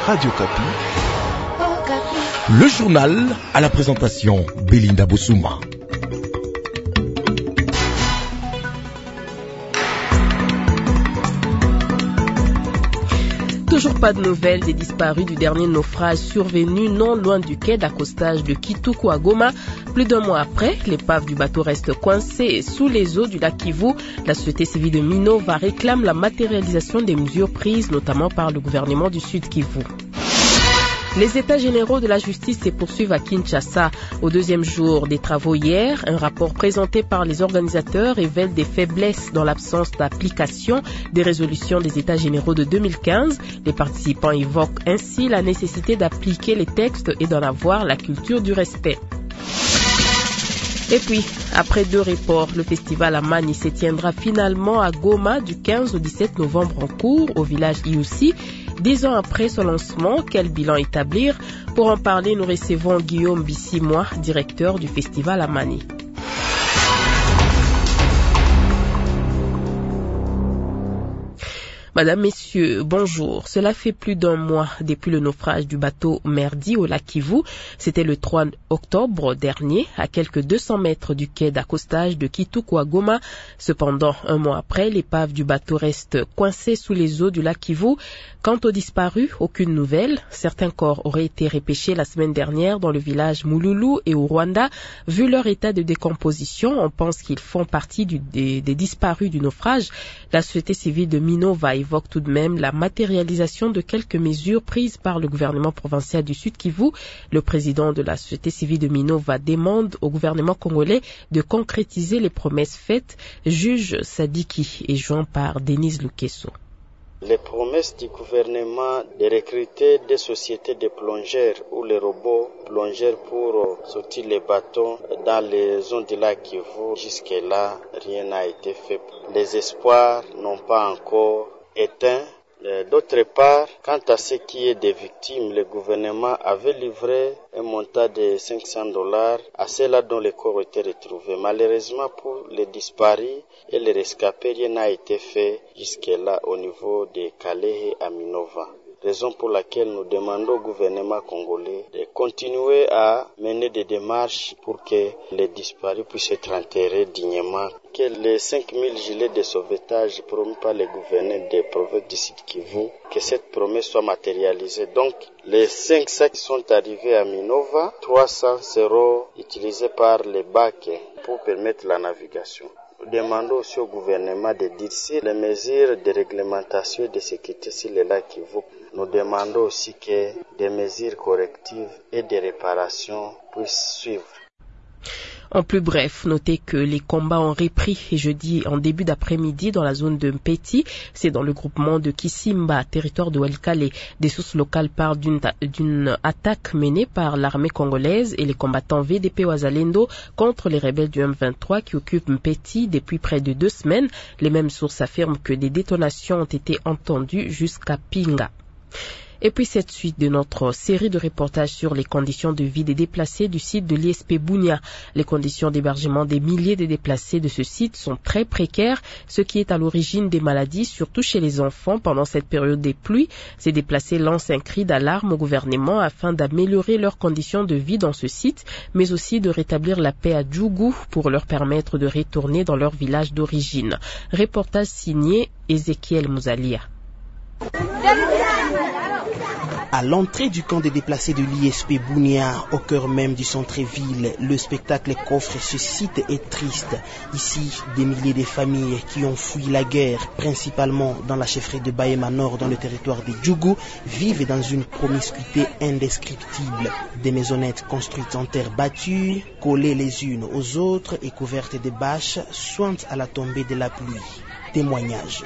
Radio Kapi. Le journal à la présentation Belinda Bossouma. Toujours pas de nouvelles des disparus du dernier naufrage survenu non loin du quai d'accostage de Kituku à Goma. Plus d'un mois après, l'épave du bateau reste coincée sous les eaux du lac Kivu. La société civile de Minova réclame la matérialisation des mesures prises notamment par le gouvernement du Sud Kivu. Les états généraux de la justice se poursuivent à Kinshasa. Au deuxième jour des travaux hier, un rapport présenté par les organisateurs révèle des faiblesses dans l'absence d'application des résolutions des états généraux de 2015. Les participants évoquent ainsi la nécessité d'appliquer les textes et d'en avoir la culture du respect. Et puis, après 2 reports, le festival Amani se tiendra finalement à Goma du 15 au 17 novembre en cours au village Iousi. 10 ans après son lancement, quel bilan établir? Pour en parler, nous recevons Guillaume Bissimois, directeur du festival Amani. Madame, Messieurs, bonjour. Cela fait plus d'un mois depuis le naufrage du bateau Merdi au lac Kivu. C'était le 3 octobre dernier, à quelques 200 mètres du quai d'accostage de Kituku à Goma. Cependant, un mois après, l'épave du bateau reste coincée sous les eaux du lac Kivu. Quant aux disparus, aucune nouvelle. Certains corps auraient été repêchés la semaine dernière dans le village Mouloulou et au Rwanda. Vu leur état de décomposition, on pense qu'ils font partie des disparus du naufrage. La société civile de Minova évoque tout de même la matérialisation de quelques mesures prises par le gouvernement provincial du Sud Kivu. Le président de la société civile de Minova demande au gouvernement congolais de concrétiser les promesses faites. Juge Sadiki est joint par Denise Lukeso. Les promesses du gouvernement de recruter des sociétés de plongeurs ou les robots plongeurs pour sortir les bateaux dans les zones du lac Kivu, jusque-là, rien n'a été fait. Les espoirs n'ont pas encore éteint. D'autre part, quant à ce qui est des victimes, le gouvernement avait livré un montant de $500 à ceux-là dont les corps étaient retrouvés. Malheureusement, pour les disparus et les rescapés, rien n'a été fait jusque-là au niveau de Kalehe à Minova. Raison pour laquelle nous demandons au gouvernement congolais de continuer à mener des démarches pour que les disparus puissent être enterrés dignement. Que les 5000 gilets de sauvetage promis par le gouverneur des provinces du Sud Kivu, que cette promesse soit matérialisée. Donc, les 5 sacs sont arrivés à Minova, 300 seront utilisés par les bacs pour permettre la navigation. Nous demandons aussi au gouvernement de dire si les mesures de réglementation et de sécurité sur le lac Kivu. Nous demandons aussi que des mesures correctives et de réparation puissent suivre. En plus bref, notez que les combats ont repris jeudi en début d'après-midi dans la zone de Mpeti. C'est dans le groupement de Kisimba, territoire de Walikale. Des sources locales parlent d'une attaque menée par l'armée congolaise et les combattants VDP Wazalendo contre les rebelles du M23 qui occupent Mpeti depuis près de 2 semaines. Les mêmes sources affirment que des détonations ont été entendues jusqu'à Pinga. Et puis cette suite de notre série de reportages sur les conditions de vie des déplacés du site de l'ISP Bunia. Les conditions d'hébergement des milliers de déplacés de ce site sont très précaires, ce qui est à l'origine des maladies, surtout chez les enfants pendant cette période des pluies. Ces déplacés lancent un cri d'alarme au gouvernement afin d'améliorer leurs conditions de vie dans ce site, mais aussi de rétablir la paix à Djougou pour leur permettre de retourner dans leur village d'origine. Reportage signé Ezekiel Mouzalia. À l'entrée du camp des déplacés de l'ISP Bunia, au cœur même du centre-ville, le spectacle qu'offre ce site est triste. Ici, des milliers de familles qui ont fui la guerre, principalement dans la chefferie de Bahema Nord, dans le territoire de Djougou, vivent dans une promiscuité indescriptible. Des maisonnettes construites en terre battue, collées les unes aux autres et couvertes de bâches, suintes à la tombée de la pluie. Témoignage.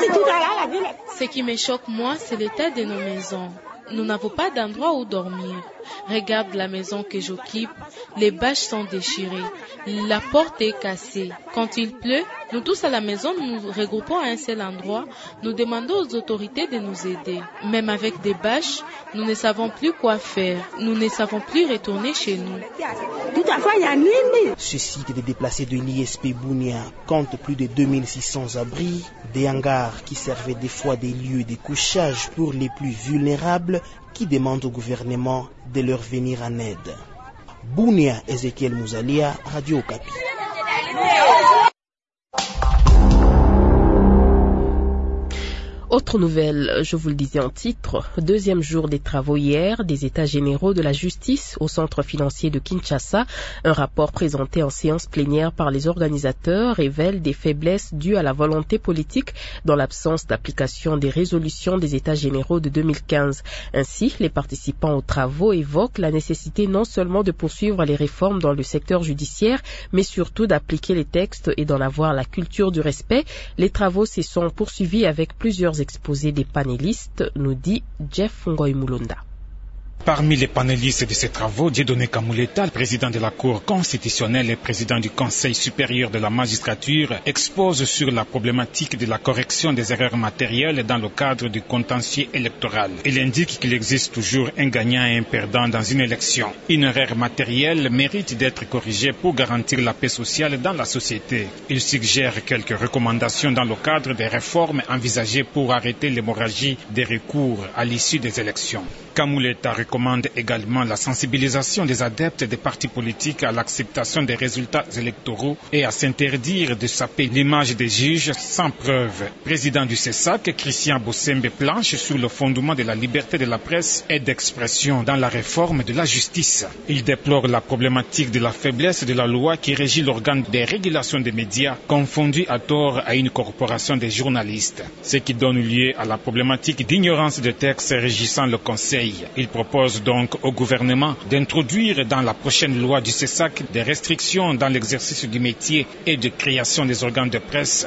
Ce qui me choque, moi, c'est l'état de nos maisons. Nous n'avons pas d'endroit où dormir. Regarde la maison que j'occupe, les bâches sont déchirées, la porte est cassée. Quand il pleut, nous tous à la maison, nous nous regroupons à un seul endroit, nous demandons aux autorités de nous aider. Même avec des bâches, nous ne savons plus quoi faire, nous ne savons plus retourner chez nous. Ce site de déplacés de l'ISP Bunia compte plus de 2600 abris, des hangars qui servaient des fois des lieux de couchage pour les plus vulnérables qui demandent au gouvernement de leur venir en aide. Bunia, Ezekiel Mouzalia, Radio Okapi. Autre nouvelle, je vous le disais en titre, deuxième jour des travaux hier des États généraux de la justice au centre financier de Kinshasa. Un rapport présenté en séance plénière par les organisateurs révèle des faiblesses dues à la volonté politique dans l'absence d'application des résolutions des États généraux de 2015. Ainsi, les participants aux travaux évoquent la nécessité non seulement de poursuivre les réformes dans le secteur judiciaire, mais surtout d'appliquer les textes et d'en avoir la culture du respect. Les travaux se sont poursuivis avec plusieurs exposés des panélistes, nous dit Jeff Ngoy Mulunda. Parmi les panélistes de ces travaux, Dieudonné Kamuleta, le président de la Cour constitutionnelle et président du Conseil supérieur de la magistrature, expose sur la problématique de la correction des erreurs matérielles dans le cadre du contentieux électoral. Il indique qu'il existe toujours un gagnant et un perdant dans une élection. Une erreur matérielle mérite d'être corrigée pour garantir la paix sociale dans la société. Il suggère quelques recommandations dans le cadre des réformes envisagées pour arrêter l'hémorragie des recours à l'issue des élections. Kamuleta recommande également la sensibilisation des adeptes des partis politiques à l'acceptation des résultats électoraux et à s'interdire de saper l'image des juges sans preuve. Président du CESAC, Christian Bossembe planche sur le fondement de la liberté de la presse et d'expression dans la réforme de la justice. Il déplore la problématique de la faiblesse de la loi qui régit l'organe de régulation des médias, confondu à tort à une corporation des journalistes, ce qui donne lieu à la problématique d'ignorance de textes régissant le Conseil. Il propose donc au gouvernement d'introduire dans la prochaine loi du CESAC des restrictions dans l'exercice du métier et de création des organes de presse.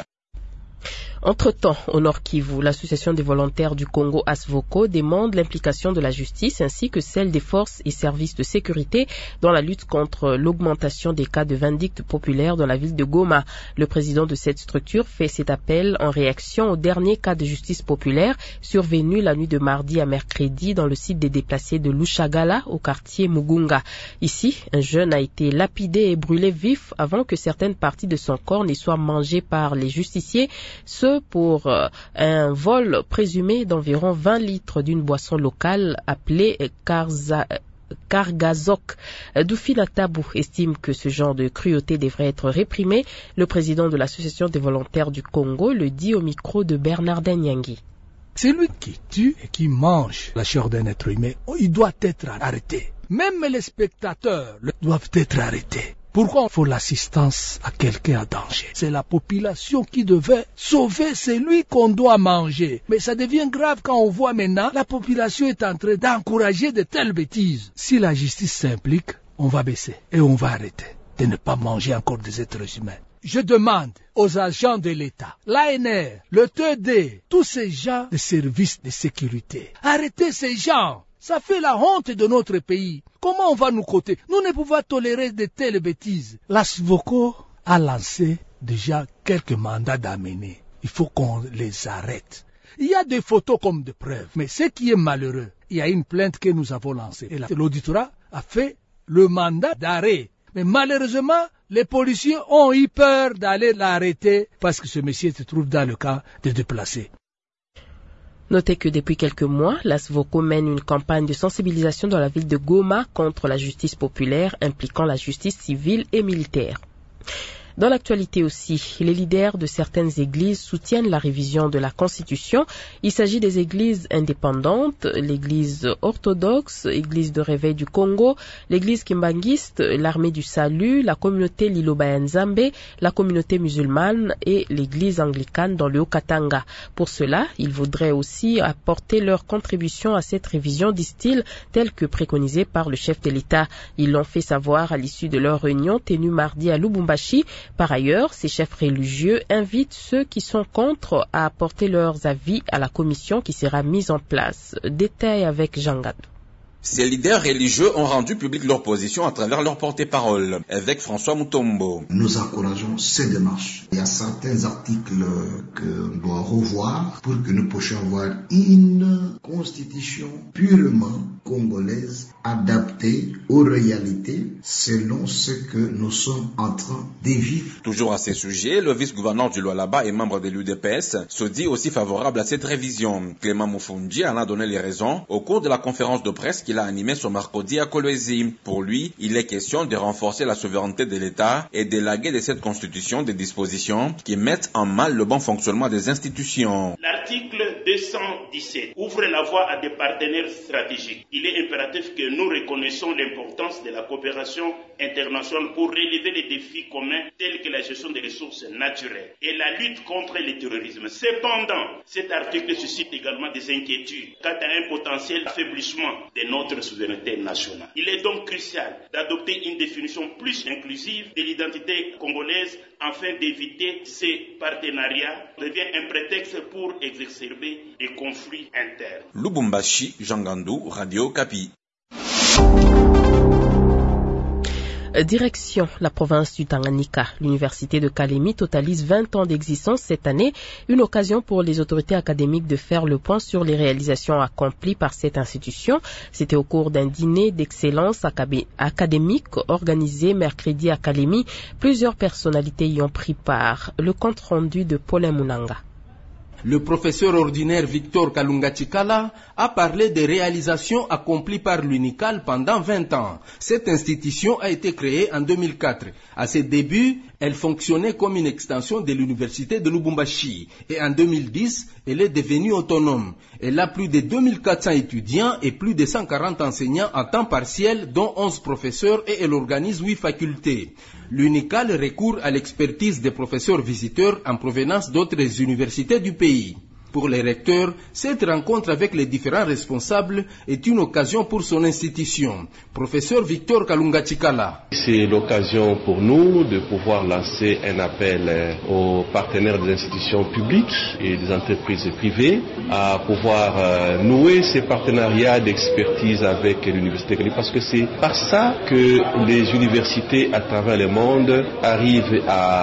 Entre-temps, au Nord Kivu, l'association des volontaires du Congo ASVOCO demande l'implication de la justice ainsi que celle des forces et services de sécurité dans la lutte contre l'augmentation des cas de vindicte populaire dans la ville de Goma. Le président de cette structure fait cet appel en réaction au dernier cas de justice populaire survenu la nuit de mardi à mercredi dans le site des déplacés de Lushagala au quartier Mugunga. Ici, un jeune a été lapidé et brûlé vif avant que certaines parties de son corps ne soient mangées par les justiciers, pour un vol présumé d'environ 20 litres d'une boisson locale appelée Kargazok. Doufina Tabou estime que ce genre de cruauté devrait être réprimé. Le président de l'association des volontaires du Congo le dit au micro de Bernardin Nyangi. Celui qui tue et qui mange la chair d'un être humain, il doit être arrêté. Même les spectateurs doivent être arrêtés. Pourquoi il faut l'assistance à quelqu'un en danger? C'est la population qui devait sauver celui qu'on doit manger. Mais ça devient grave quand on voit maintenant la population est en train d'encourager de telles bêtises. Si la justice s'implique, on va baisser et on va arrêter de ne pas manger encore des êtres humains. Je demande aux agents de l'État, l'ANR, le TED, tous ces gens de services de sécurité, arrêtez ces gens. Ça fait la honte de notre pays. Comment on va nous coter? Nous ne pouvons pas tolérer de telles bêtises. L'ASVOCO a lancé déjà quelques mandats d'amener. Il faut qu'on les arrête. Il y a des photos comme des preuves. Mais ce qui est malheureux, il y a une plainte que nous avons lancée. Et l'auditorat a fait le mandat d'arrêt. Mais malheureusement, les policiers ont eu peur d'aller l'arrêter parce que ce monsieur se trouve dans le cas de déplacés. Notez que depuis quelques mois, l'ASVOCO mène une campagne de sensibilisation dans la ville de Goma contre la justice populaire impliquant la justice civile et militaire. Dans l'actualité aussi, les leaders de certaines églises soutiennent la révision de la Constitution. Il s'agit des églises indépendantes, l'église orthodoxe, l'église de réveil du Congo, l'église kimbanguiste, l'armée du salut, la communauté Liloba Nzambe, la communauté musulmane et l'église anglicane dans le Haut-Katanga. Pour cela, ils voudraient aussi apporter leur contribution à cette révision, disent-ils, telle que préconisée par le chef de l'État. Ils l'ont fait savoir à l'issue de leur réunion tenue mardi à Lubumbashi. Par ailleurs, ces chefs religieux invitent ceux qui sont contre à apporter leurs avis à la commission qui sera mise en place. Détail avec Jean Gad. Ces leaders religieux ont rendu public leur position à travers leur porte-parole, évêque François Mutombo. Nous encourageons ces démarches. Il y a certains articles qu'on doit revoir pour que nous puissions avoir une constitution purement congolaise, adaptée aux réalités selon ce que nous sommes en train de vivre. Toujours à ces sujets, le vice-gouverneur du Lualaba et membre de l'UDPS se dit aussi favorable à cette révision. Clément Moufoundji en a donné les raisons au cours de la conférence de presse qu'il a animée ce mercredi à Kolwezi. Pour lui, il est question de renforcer la souveraineté de l'État et d'élaguer de cette constitution des dispositions qui mettent en mal le bon fonctionnement des institutions. L'article 217 ouvre la voie à des partenaires stratégiques. Il est impératif que nous reconnaissons l'importance de la coopération internationale pour relever les défis communs tels que la gestion des ressources naturelles et la lutte contre le terrorisme. Cependant, cet article suscite également des inquiétudes quant à un potentiel affaiblissement de notre souveraineté nationale. Il est donc crucial d'adopter une définition plus inclusive de l'identité congolaise afin d'éviter ces partenariats devient un prétexte pour exacerber des conflits internes. Lubumbashi, Jangandou, Radio Kapi. Direction la province du Tanganyika. L'université de Kalemi totalise 20 ans d'existence cette année, une occasion pour les autorités académiques de faire le point sur les réalisations accomplies par cette institution. C'était au cours d'un dîner d'excellence académique organisé mercredi à Kalemi. Plusieurs personnalités y ont pris part. Le compte rendu de Paulin Munanga. Le professeur ordinaire Victor Kalunga-Chikala a parlé des réalisations accomplies par l'UNICAL pendant 20 ans. Cette institution a été créée en 2004. À ses débuts, elle fonctionnait comme une extension de l'université de Lubumbashi. Et en 2010, elle est devenue autonome. Elle a plus de 2400 étudiants et plus de 140 enseignants en temps partiel, dont 11 professeurs, et elle organise 8 facultés. L'UNICAL recourt à l'expertise des professeurs visiteurs en provenance d'autres universités du pays. Pour les recteurs, cette rencontre avec les différents responsables est une occasion pour son institution. Professeur Victor Kalunga-Chikala. C'est l'occasion pour nous de pouvoir lancer un appel aux partenaires des institutions publiques et des entreprises privées à pouvoir nouer ces partenariats d'expertise avec l'université Kalemi, parce que c'est par ça que les universités à travers le monde arrivent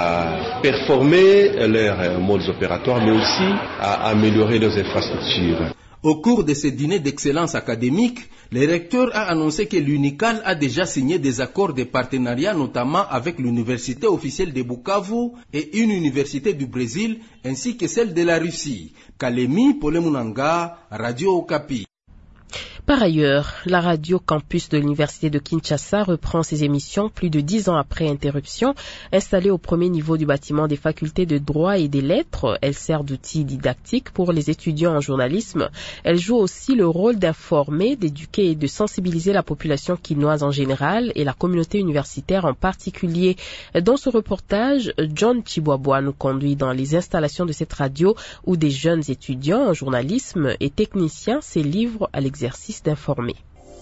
à performer leurs modes opératoires, mais aussi à améliorer leurs infrastructures. Au cours de ce dîner d'excellence académique, le recteur a annoncé que l'UNICAL a déjà signé des accords de partenariat, notamment avec l'université officielle de Bukavu et une université du Brésil, ainsi que celle de la Russie. Kalemi, Paulin Munanga, Radio Okapi. Par ailleurs, la radio campus de l'université de Kinshasa reprend ses émissions plus de 10 ans après interruption. Installée au premier niveau du bâtiment des facultés de droit et des lettres, elle sert d'outil didactique pour les étudiants en journalisme. Elle joue aussi le rôle d'informer, d'éduquer et de sensibiliser la population quinoise en général et la communauté universitaire en particulier. Dans ce reportage, John Chiboaboa nous conduit dans les installations de cette radio où des jeunes étudiants en journalisme et techniciens se livrent à l'exercice d'informer.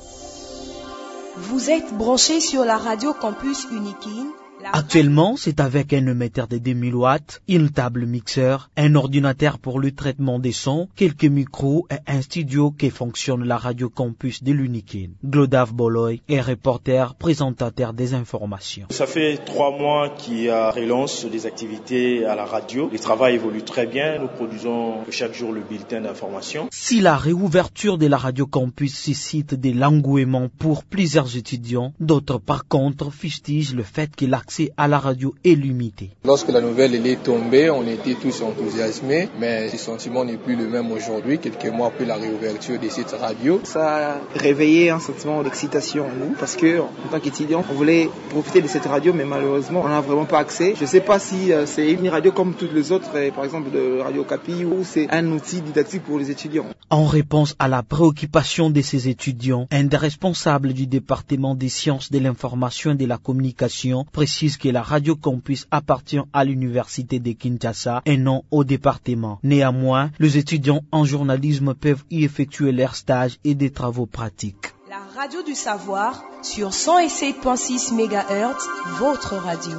Vous êtes branchés sur la radio campus Unikin. Actuellement, c'est avec un émetteur de 2000 watts, une table mixeur, un ordinateur pour le traitement des sons, quelques micros et un studio qui fonctionne la radio campus de l'Unikin. Glodav Boloy est reporter, présentateur des informations. Ça fait 3 mois qu'il y a relance des activités à la radio. Le travail évolue très bien. Nous produisons chaque jour le bulletin d'information. Si la réouverture de la radio campus suscite de l'engouement pour plusieurs étudiants, d'autres par contre fustigent le fait que l'accès à la radio est limité. Lorsque la nouvelle est tombée, on était tous enthousiasmés, mais ce sentiment n'est plus le même aujourd'hui, quelques mois après la réouverture de cette radio. Ça a réveillé un sentiment d'excitation en nous, parce que en tant qu'étudiant, on voulait profiter de cette radio, mais malheureusement, on n'a vraiment pas accès. Je ne sais pas si c'est une radio comme toutes les autres, par exemple de Radio Kapi, ou c'est un outil didactique pour les étudiants. En réponse à la préoccupation de ces étudiants, un des responsables du département des sciences de l'information et de la communication précise que la radio campus appartient à l'université de Kinshasa et non au département. Néanmoins, les étudiants en journalisme peuvent y effectuer leurs stages et des travaux pratiques. La radio du savoir sur 107.6 MHz, votre radio.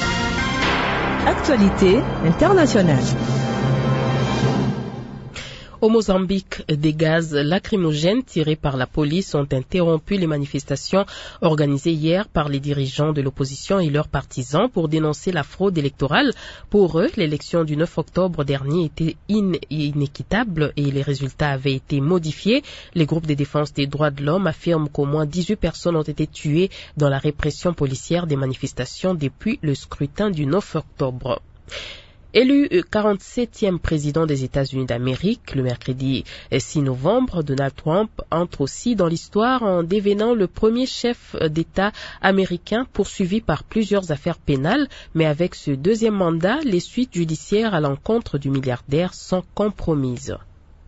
Actualité internationale. Au Mozambique, des gaz lacrymogènes tirés par la police ont interrompu les manifestations organisées hier par les dirigeants de l'opposition et leurs partisans pour dénoncer la fraude électorale. Pour eux, l'élection du 9 octobre dernier était inéquitable et les résultats avaient été modifiés. Les groupes de défense des droits de l'homme affirment qu'au moins 18 personnes ont été tuées dans la répression policière des manifestations depuis le scrutin du 9 octobre. Élu 47e président des États-Unis d'Amérique, le mercredi 6 novembre, Donald Trump entre aussi dans l'histoire en devenant le premier chef d'État américain poursuivi par plusieurs affaires pénales, mais avec ce deuxième mandat, les suites judiciaires à l'encontre du milliardaire sont compromises.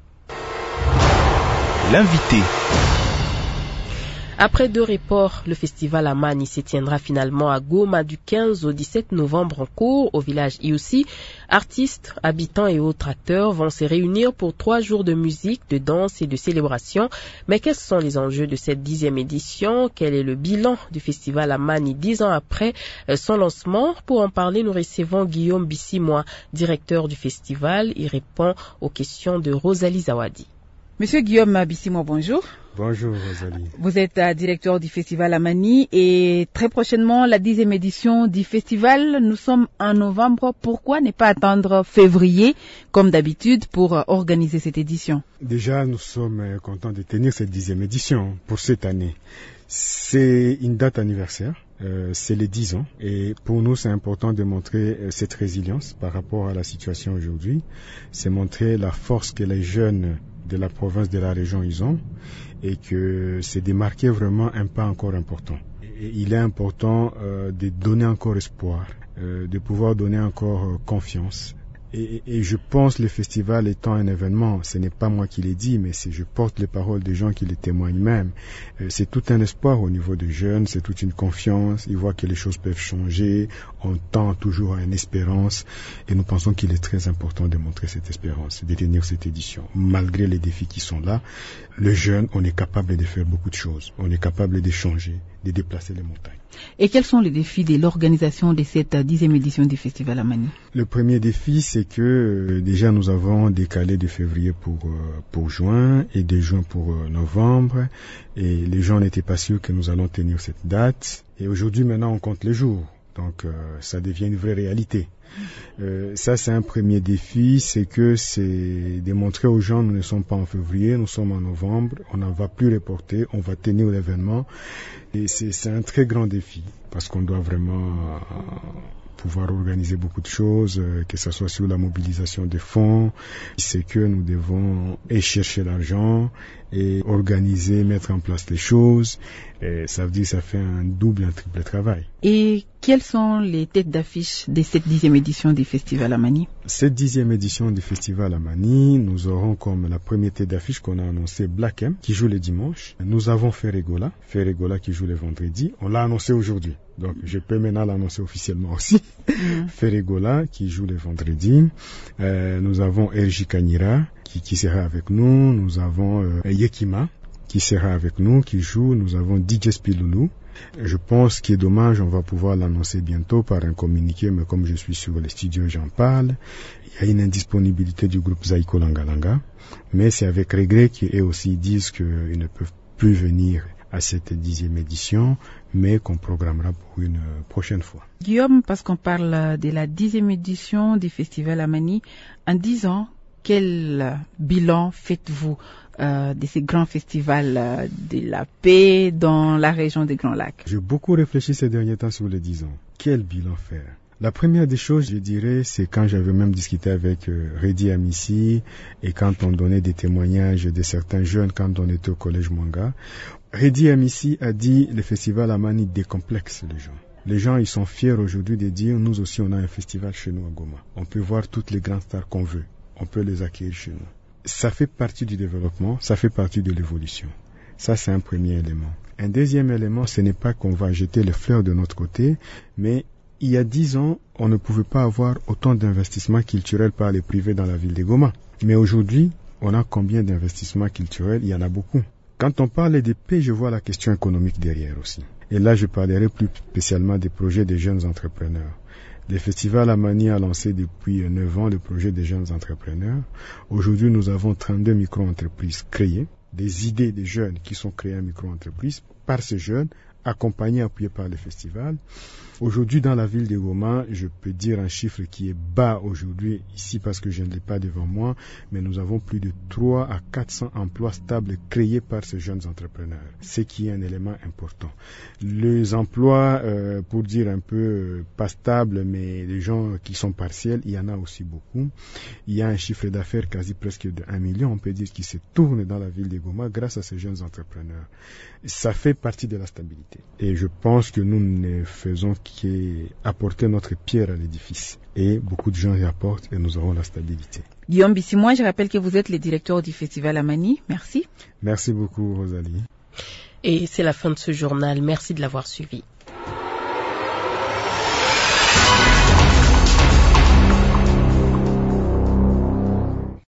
L'invité. Après 2 reports, le festival Amani se tiendra finalement à Goma du 15 au 17 novembre en cours au village Iusi. Artistes, habitants et autres acteurs vont se réunir pour 3 jours de musique, de danse et de célébration. Mais quels sont les enjeux de cette 10e édition? Quel est le bilan du festival Amani 10 ans après son lancement? Pour en parler, nous recevons Guillaume Bissimois, directeur du festival. Il répond aux questions de Rosalie Zawadi. Monsieur Guillaume Bissimois, bonjour. Bonjour Rosalie. Vous êtes directeur du festival Amani et très prochainement la 10e édition du festival. Nous sommes en novembre. Pourquoi ne pas attendre février comme d'habitude pour organiser cette édition? Déjà, nous sommes contents de tenir cette 10e édition pour cette année. C'est une date anniversaire. C'est les 10 ans et pour nous c'est important de montrer cette résilience par rapport à la situation aujourd'hui. C'est montrer la force que les jeunes de la province, de la région ils ont et que c'est de marquer vraiment un pas encore important. Et il est important de donner encore espoir, de pouvoir donner encore confiance. Et je pense le festival étant un événement, ce n'est pas moi qui l'ai dit, mais je porte les paroles des gens qui les témoignent même. C'est tout un espoir au niveau des jeunes, c'est toute une confiance, ils voient que les choses peuvent changer, on tend toujours à une espérance et nous pensons qu'il est très important de montrer cette espérance, de tenir cette édition. Malgré les défis qui sont là, le jeune, on est capable de faire beaucoup de choses, on est capable de changer, de déplacer les montagnes. Et quels sont les défis de l'organisation de cette 10e édition du Festival Amani? Le premier défi, c'est que déjà nous avons décalé de février pour juin et de juin pour novembre. Et les gens n'étaient pas sûrs que nous allons tenir cette date. Et aujourd'hui, maintenant, on compte les jours. Donc, ça devient une vraie réalité. Ça, c'est un premier défi, c'est de montrer aux gens, nous ne sommes pas en février, nous sommes en novembre, on n'en va plus reporter, on va tenir l'événement. Et c'est un très grand défi, parce qu'on doit vraiment pouvoir organiser beaucoup de choses, que ce soit sur la mobilisation des fonds, c'est que nous devons chercher l'argent et organiser, mettre en place les choses. Et ça veut dire que ça fait un double, un triple travail. Et quelles sont les têtes d'affiche de cette 10e édition du Festival Amani? Cette 10e édition du Festival Amani, nous aurons comme la première tête d'affiche qu'on a annoncé Black M, qui joue le dimanche. Nous avons Ferregola qui joue le vendredi. On l'a annoncé aujourd'hui. Donc, je peux maintenant l'annoncer officiellement aussi. Ferregola qui joue le vendredi. Nous avons Erji Kanyira qui sera avec nous. Nous avons Yekima qui sera avec nous, qui joue. Nous avons DJ Spilulu. Je pense qu'il est dommage, on va pouvoir l'annoncer bientôt par un communiqué, mais comme je suis sur les studios, j'en parle. Il y a une indisponibilité du groupe Zaiko Langalanga, mais c'est avec regret qu'ils aussi disent qu'ils ne peuvent plus venir à cette 10e édition, mais qu'on programmera pour une prochaine fois. Guillaume, parce qu'on parle de la 10e édition du Festival Amani, en 10 ans, quel bilan faites-vous de ces grands festivals de la paix dans la région des Grands Lacs? J'ai beaucoup réfléchi ces derniers temps sur les 10 ans. Quel bilan faire? La première des choses, je dirais, c'est quand j'avais même discuté avec Redi Amissi et quand on donnait des témoignages de certains jeunes quand on était au collège Mwanga. Redi Amissi a dit le festival Amani décomplexe les gens. Les gens, ils sont fiers aujourd'hui de dire, nous aussi, on a un festival chez nous à Goma. On peut voir toutes les grandes stars qu'on veut. On peut les accueillir chez nous. Ça fait partie du développement, ça fait partie de l'évolution. Ça, c'est un premier élément. Un deuxième élément, ce n'est pas qu'on va jeter les fleurs de notre côté, mais il y a 10 ans, on ne pouvait pas avoir autant d'investissements culturels par les privés dans la ville de Goma. Mais aujourd'hui, on a combien d'investissements culturels? Il y en a beaucoup. Quand on parle de paix, je vois la question économique derrière aussi. Et là, je parlerai plus spécialement des projets des jeunes entrepreneurs. Le festival Amani a lancé depuis 9 ans le projet des jeunes entrepreneurs. Aujourd'hui, nous avons 32 micro-entreprises créées, des idées des jeunes qui sont créées en micro-entreprises par ces jeunes, accompagnés, appuyés par le festival. Aujourd'hui, dans la ville de Goma, je peux dire un chiffre qui est bas aujourd'hui ici parce que je ne l'ai pas devant moi, mais nous avons plus de 300 à 400 emplois stables créés par ces jeunes entrepreneurs, ce qui est un élément important. Les emplois, pour dire un peu pas stables, mais les gens qui sont partiels, il y en a aussi beaucoup. Il y a un chiffre d'affaires quasi presque de 1 million, on peut dire, qui se tourne dans la ville de Goma grâce à ces jeunes entrepreneurs. Ça fait partie de la stabilité. Et je pense que nous ne faisons qu'apporter notre pierre à l'édifice. Et beaucoup de gens y apportent et nous aurons la stabilité. Guillaume Bissimois, je rappelle que vous êtes le directeur du festival Amani. Merci. Merci beaucoup, Rosalie. Et c'est la fin de ce journal. Merci de l'avoir suivi.